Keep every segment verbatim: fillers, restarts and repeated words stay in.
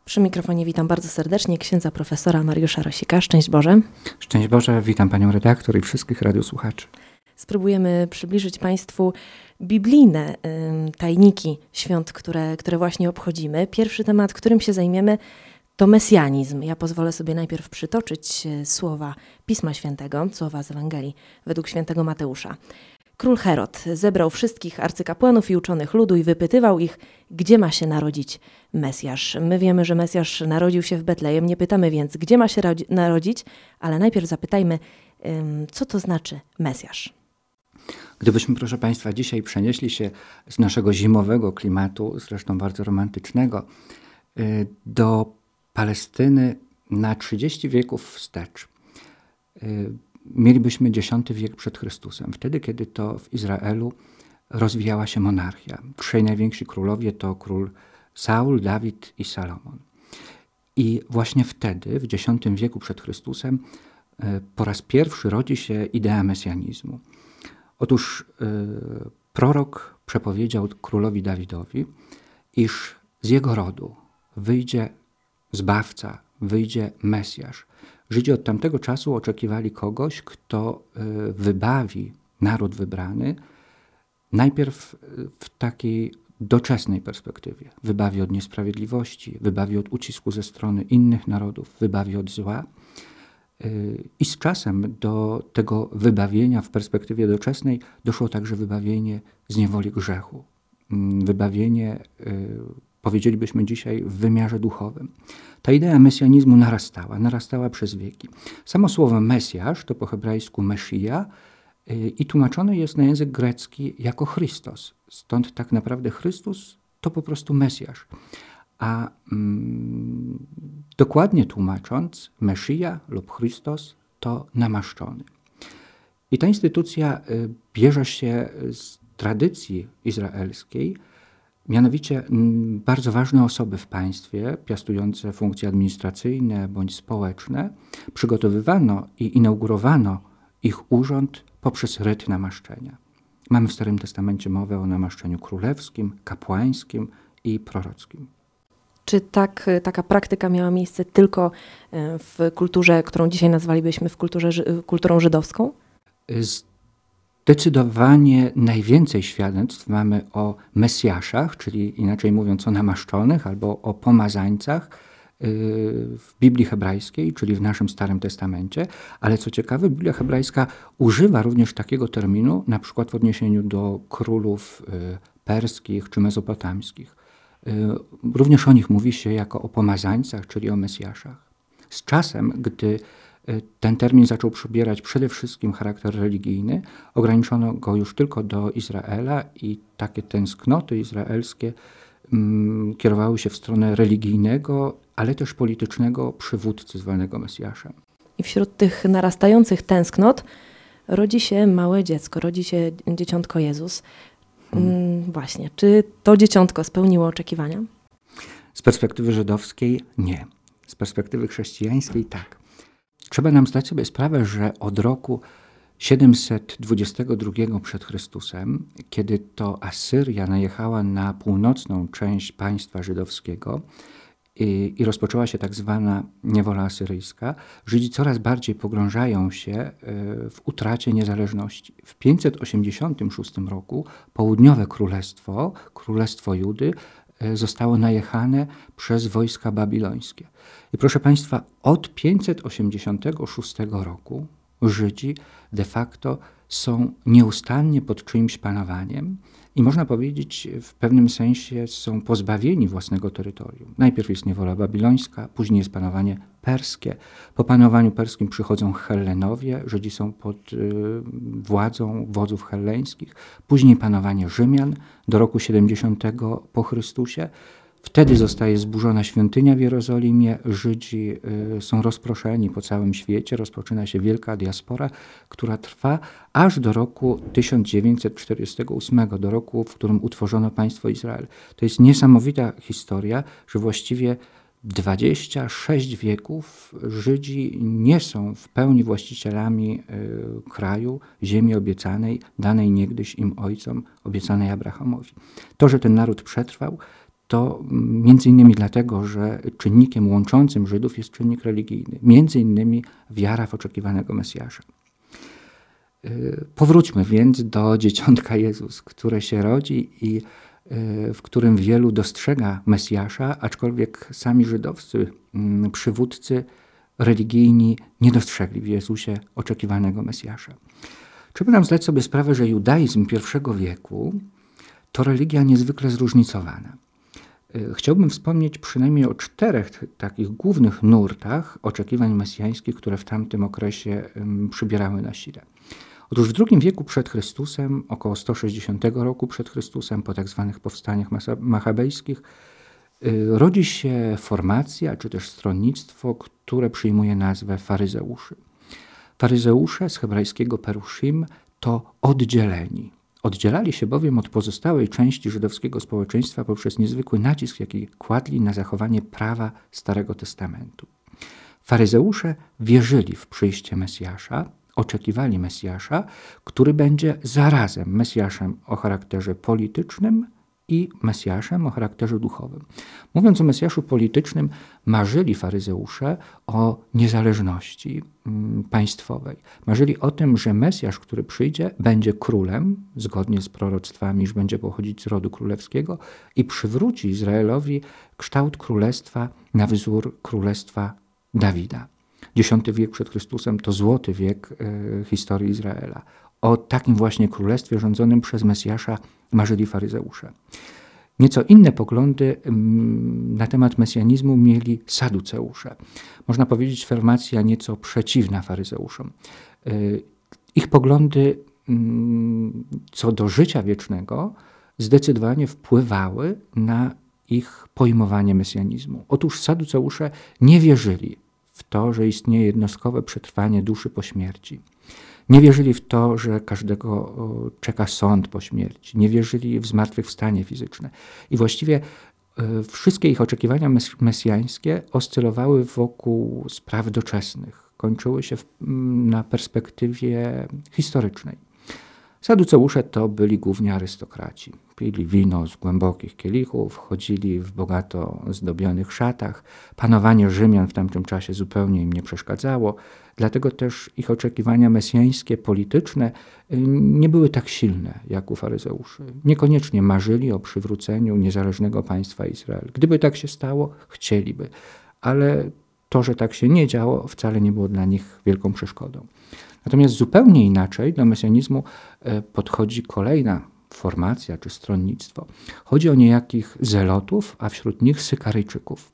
Przy mikrofonie witam bardzo serdecznie księdza profesora Mariusza Rosika. Szczęść Boże. Szczęść Boże, witam panią redaktor i wszystkich radiosłuchaczy. Spróbujemy przybliżyć Państwu biblijne y, tajniki świąt, które, które właśnie obchodzimy. Pierwszy temat, którym się zajmiemy, to mesjanizm. Ja pozwolę sobie najpierw przytoczyć słowa Pisma Świętego, słowa z Ewangelii według świętego Mateusza. Król Herod zebrał wszystkich arcykapłanów i uczonych ludu i wypytywał ich, gdzie ma się narodzić Mesjasz. My wiemy, że Mesjasz narodził się w Betlejem, nie pytamy więc, gdzie ma się narodzić, ale najpierw zapytajmy, co to znaczy Mesjasz. Gdybyśmy, proszę Państwa, dzisiaj przenieśli się z naszego zimowego klimatu, zresztą bardzo romantycznego, do Palestyny na trzydzieści wieków wstecz, mielibyśmy dziesiąty wiek przed Chrystusem, wtedy, kiedy to w Izraelu rozwijała się monarchia. Trzej najwięksi królowie to król Saul, Dawid i Salomon. I właśnie wtedy, w dziesiątym wieku przed Chrystusem, po raz pierwszy rodzi się idea mesjanizmu. Otóż yy, prorok przepowiedział królowi Dawidowi, iż z jego rodu wyjdzie Zbawca, wyjdzie Mesjasz. Żydzi od tamtego czasu oczekiwali kogoś, kto yy, wybawi naród wybrany, najpierw w takiej doczesnej perspektywie. Wybawi od niesprawiedliwości, wybawi od ucisku ze strony innych narodów, wybawi od zła. I z czasem do tego wybawienia w perspektywie doczesnej doszło także wybawienie z niewoli grzechu. Wybawienie, powiedzielibyśmy dzisiaj, w wymiarze duchowym. Ta idea mesjanizmu narastała, narastała przez wieki. Samo słowo Mesjasz to po hebrajsku Meszija i tłumaczone jest na język grecki jako Chrystus. Stąd tak naprawdę Chrystus to po prostu Mesjasz. A mm, dokładnie tłumacząc, Meszyja lub Chrystus to namaszczony. I ta instytucja y, bierze się z tradycji izraelskiej, mianowicie m, bardzo ważne osoby w państwie, piastujące funkcje administracyjne bądź społeczne, przygotowywano i inaugurowano ich urząd poprzez ryt namaszczenia. Mamy w Starym Testamencie mowę o namaszczeniu królewskim, kapłańskim i prorockim. Czy tak, taka praktyka miała miejsce tylko w kulturze, którą dzisiaj nazwalibyśmy w kulturze, kulturą żydowską? Zdecydowanie najwięcej świadectw mamy o Mesjaszach, czyli inaczej mówiąc o namaszczonych albo o pomazańcach w Biblii hebrajskiej, czyli w naszym Starym Testamencie, ale co ciekawe, Biblia hebrajska używa również takiego terminu, na przykład w odniesieniu do królów perskich czy mezopotamskich. Również o nich mówi się jako o pomazańcach, czyli o Mesjaszach. Z czasem, gdy ten termin zaczął przybierać przede wszystkim charakter religijny, ograniczono go już tylko do Izraela i takie tęsknoty izraelskie mm, kierowały się w stronę religijnego, ale też politycznego przywódcy zwanego Mesjaszem. I wśród tych narastających tęsknot rodzi się małe dziecko, rodzi się dzieciątko Jezus. Hmm. Właśnie, czy to dzieciątko spełniło oczekiwania? Z perspektywy żydowskiej nie. Z perspektywy chrześcijańskiej tak. Trzeba nam zdać sobie sprawę, że od roku siedemset dwudziestego drugiego przed Chrystusem, kiedy to Asyria najechała na północną część państwa żydowskiego i, i rozpoczęła się tak zwana niewola asyryjska, Żydzi coraz bardziej pogrążają się w utracie niezależności. W pięćset osiemdziesiątym szóstym roku południowe królestwo, królestwo Judy, zostało najechane przez wojska babilońskie. I proszę Państwa, od pięćset osiemdziesiątego szóstego roku Żydzi de facto są nieustannie pod czyimś panowaniem i można powiedzieć w pewnym sensie są pozbawieni własnego terytorium. Najpierw jest niewola babilońska, później jest panowanie perskie. Po panowaniu perskim przychodzą Hellenowie, Żydzi są pod y, władzą wodzów helleńskich. Później panowanie Rzymian do roku siedemdziesiątego po Chrystusie. Wtedy zostaje zburzona świątynia w Jerozolimie, Żydzi y, są rozproszeni po całym świecie, rozpoczyna się wielka diaspora, która trwa aż do roku tysiąc dziewięćset czterdziestego ósmego, do roku, w którym utworzono państwo Izrael. To jest niesamowita historia, że właściwie dwadzieścia sześć wieków Żydzi nie są w pełni właścicielami y, kraju, ziemi obiecanej, danej niegdyś im ojcom, obiecanej Abrahamowi. To, że ten naród przetrwał, to między innymi dlatego, że czynnikiem łączącym Żydów jest czynnik religijny, między innymi wiara w oczekiwanego Mesjasza. Powróćmy więc do dzieciątka Jezus, które się rodzi i w którym wielu dostrzega Mesjasza, aczkolwiek sami żydowscy przywódcy religijni nie dostrzegli w Jezusie oczekiwanego Mesjasza. Trzeba nam zdać sobie sprawę, że judaizm pierwszego wieku to religia niezwykle zróżnicowana. Chciałbym wspomnieć przynajmniej o czterech takich głównych nurtach oczekiwań mesjańskich, które w tamtym okresie przybierały na sile. Otóż w drugim wieku przed Chrystusem, około sto sześćdziesiątego roku przed Chrystusem, po tak zwanych powstaniach machabejskich, rodzi się formacja, czy też stronnictwo, które przyjmuje nazwę faryzeuszy. Faryzeusze z hebrajskiego perushim to oddzieleni. Oddzielali się bowiem od pozostałej części żydowskiego społeczeństwa poprzez niezwykły nacisk, jaki kładli na zachowanie prawa Starego Testamentu. Faryzeusze wierzyli w przyjście Mesjasza, oczekiwali Mesjasza, który będzie zarazem Mesjaszem o charakterze politycznym i Mesjaszem o charakterze duchowym. Mówiąc o Mesjaszu politycznym, marzyli faryzeusze o niezależności mm, państwowej. Marzyli o tym, że Mesjasz, który przyjdzie, będzie królem, zgodnie z proroctwami, że będzie pochodzić z rodu królewskiego i przywróci Izraelowi kształt królestwa na wzór królestwa Dawida. Dziesiąty wiek przed Chrystusem to złoty wiek y, historii Izraela. O takim właśnie królestwie rządzonym przez Mesjasza marzyli faryzeusze. Nieco inne poglądy na temat mesjanizmu mieli saduceusze. Można powiedzieć, formacja nieco przeciwna faryzeuszom. Ich poglądy co do życia wiecznego zdecydowanie wpływały na ich pojmowanie mesjanizmu. Otóż saduceusze nie wierzyli w to, że istnieje jednostkowe przetrwanie duszy po śmierci. Nie wierzyli w to, że każdego czeka sąd po śmierci. Nie wierzyli w zmartwychwstanie fizyczne. I właściwie wszystkie ich oczekiwania mes- mesjańskie oscylowały wokół spraw doczesnych. Kończyły się w, na perspektywie historycznej. Saduceusze to byli głównie arystokraci. Pili wino z głębokich kielichów, chodzili w bogato zdobionych szatach. Panowanie Rzymian w tamtym czasie zupełnie im nie przeszkadzało, dlatego też ich oczekiwania mesjańskie, polityczne nie były tak silne jak u faryzeuszy. Niekoniecznie marzyli o przywróceniu niezależnego państwa Izrael. Gdyby tak się stało, chcieliby, ale to, że tak się nie działo, wcale nie było dla nich wielką przeszkodą. Natomiast zupełnie inaczej do mesjanizmu podchodzi kolejna formacja czy stronnictwo. Chodzi o niejakich zelotów, a wśród nich Sykaryjczyków.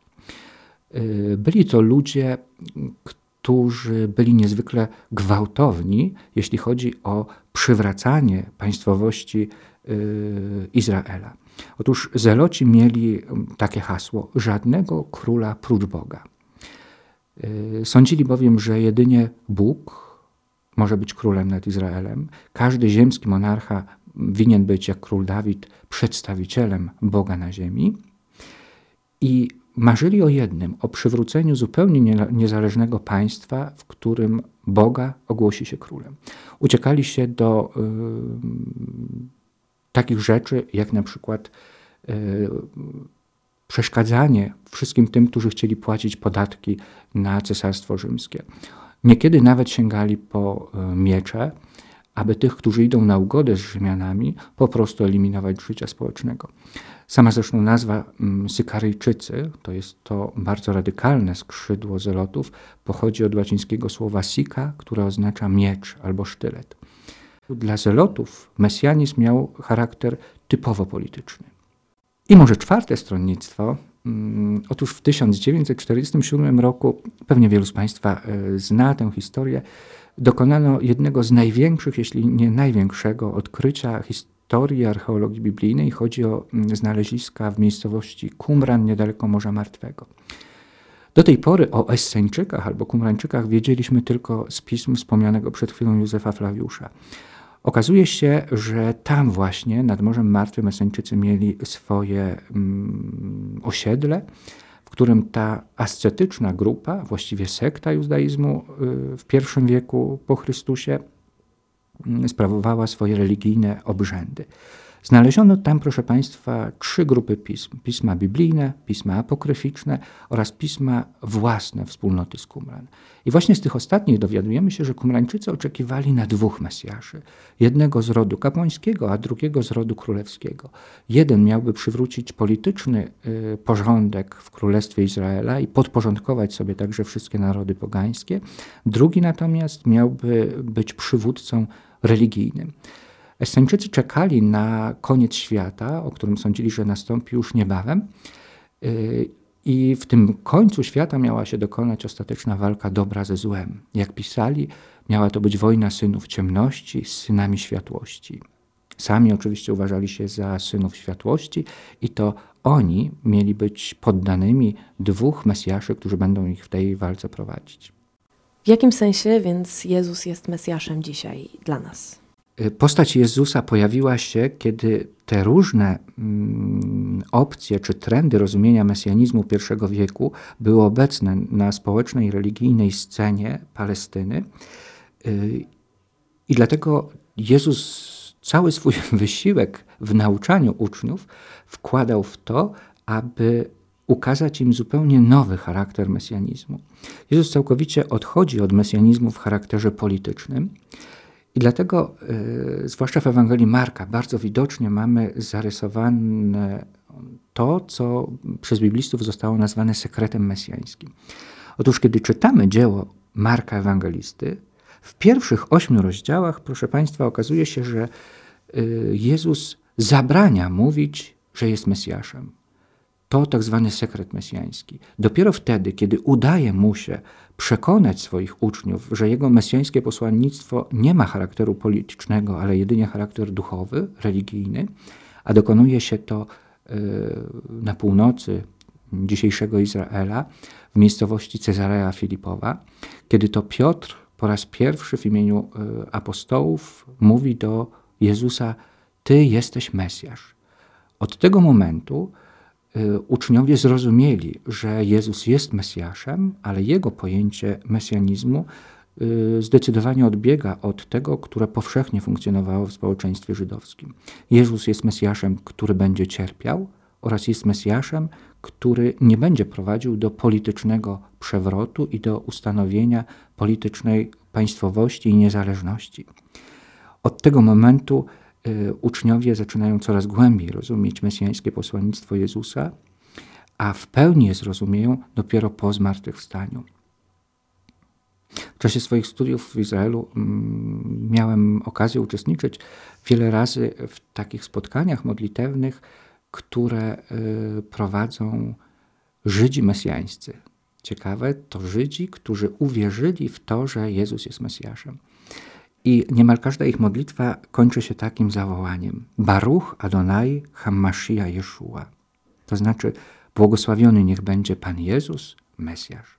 Byli to ludzie, którzy byli niezwykle gwałtowni, jeśli chodzi o przywracanie państwowości Izraela. Otóż zeloci mieli takie hasło: żadnego króla prócz Boga. Sądzili bowiem, że jedynie Bóg może być królem nad Izraelem. Każdy ziemski monarcha winien być, jak król Dawid, przedstawicielem Boga na ziemi. I marzyli o jednym, o przywróceniu zupełnie niezależnego państwa, w którym Boga ogłosi się królem. Uciekali się do y, takich rzeczy, jak na przykład y, przeszkadzanie wszystkim tym, którzy chcieli płacić podatki na Cesarstwo Rzymskie. Niekiedy nawet sięgali po miecze, aby tych, którzy idą na ugodę z Rzymianami, po prostu eliminować z życia społecznego. Sama zresztą nazwa Sykaryjczycy, to jest to bardzo radykalne skrzydło zelotów, pochodzi od łacińskiego słowa sika, które oznacza miecz albo sztylet. Dla zelotów mesjanizm miał charakter typowo polityczny. I może czwarte stronnictwo. Otóż w tysiąc dziewięćset czterdziestym siódmym roku, pewnie wielu z Państwa zna tę historię, dokonano jednego z największych, jeśli nie największego odkrycia historii archeologii biblijnej. Chodzi o znaleziska w miejscowości Qumran, niedaleko Morza Martwego. Do tej pory o Esseńczykach albo Qumrańczykach wiedzieliśmy tylko z pism wspomnianego przed chwilą Józefa Flawiusza. Okazuje się, że tam właśnie nad Morzem Martwym Esseńczycy mieli swoje mm, osiedle, w którym ta ascetyczna grupa, właściwie sekta judaizmu y, w pierwszym wieku po Chrystusie y, sprawowała swoje religijne obrzędy. Znaleziono tam, proszę Państwa, trzy grupy pism. Pisma biblijne, pisma apokryficzne oraz pisma własne wspólnoty z Qumran. I właśnie z tych ostatnich dowiadujemy się, że Qumrańczycy oczekiwali na dwóch Mesjaszy. Jednego z rodu kapłańskiego, a drugiego z rodu królewskiego. Jeden miałby przywrócić polityczny y, porządek w Królestwie Izraela i podporządkować sobie także wszystkie narody pogańskie. Drugi natomiast miałby być przywódcą religijnym. Esseńczycy czekali na koniec świata, o którym sądzili, że nastąpi już niebawem. I w tym końcu świata miała się dokonać ostateczna walka dobra ze złem. Jak pisali, miała to być wojna synów ciemności z synami światłości. Sami oczywiście uważali się za synów światłości i to oni mieli być poddanymi dwóch Mesjaszy, którzy będą ich w tej walce prowadzić. W jakim sensie więc Jezus jest Mesjaszem dzisiaj dla nas? Postać Jezusa pojawiła się, kiedy te różne mm, opcje czy trendy rozumienia mesjanizmu pierwszego wieku były obecne na społecznej i religijnej scenie Palestyny. Yy, I dlatego Jezus cały swój wysiłek w nauczaniu uczniów wkładał w to, aby ukazać im zupełnie nowy charakter mesjanizmu. Jezus całkowicie odchodzi od mesjanizmu w charakterze politycznym. I dlatego, y, zwłaszcza w Ewangelii Marka, bardzo widocznie mamy zarysowane to, co przez biblistów zostało nazwane sekretem mesjańskim. Otóż, kiedy czytamy dzieło Marka Ewangelisty, w pierwszych ośmiu rozdziałach, proszę Państwa, okazuje się, że y, Jezus zabrania mówić, że jest Mesjaszem. To tak zwany sekret mesjański. Dopiero wtedy, kiedy udaje mu się przekonać swoich uczniów, że jego mesjańskie posłannictwo nie ma charakteru politycznego, ale jedynie charakter duchowy, religijny, a dokonuje się to y, na północy dzisiejszego Izraela, w miejscowości Cezarea Filipowa, kiedy to Piotr po raz pierwszy w imieniu y, apostołów mówi do Jezusa: Ty jesteś Mesjasz. Od tego momentu uczniowie zrozumieli, że Jezus jest Mesjaszem, ale jego pojęcie mesjanizmu zdecydowanie odbiega od tego, które powszechnie funkcjonowało w społeczeństwie żydowskim. Jezus jest Mesjaszem, który będzie cierpiał, oraz jest Mesjaszem, który nie będzie prowadził do politycznego przewrotu i do ustanowienia politycznej państwowości i niezależności. Od tego momentu uczniowie zaczynają coraz głębiej rozumieć mesjańskie posłannictwo Jezusa, a w pełni je zrozumieją dopiero po zmartwychwstaniu. W czasie swoich studiów w Izraelu mm, miałem okazję uczestniczyć wiele razy w takich spotkaniach modlitewnych, które y, prowadzą Żydzi mesjańscy. Ciekawe, to Żydzi, którzy uwierzyli w to, że Jezus jest Mesjaszem. I niemal każda ich modlitwa kończy się takim zawołaniem: Baruch Adonai Hammashia Jeszua. To znaczy, błogosławiony niech będzie Pan Jezus, Mesjasz.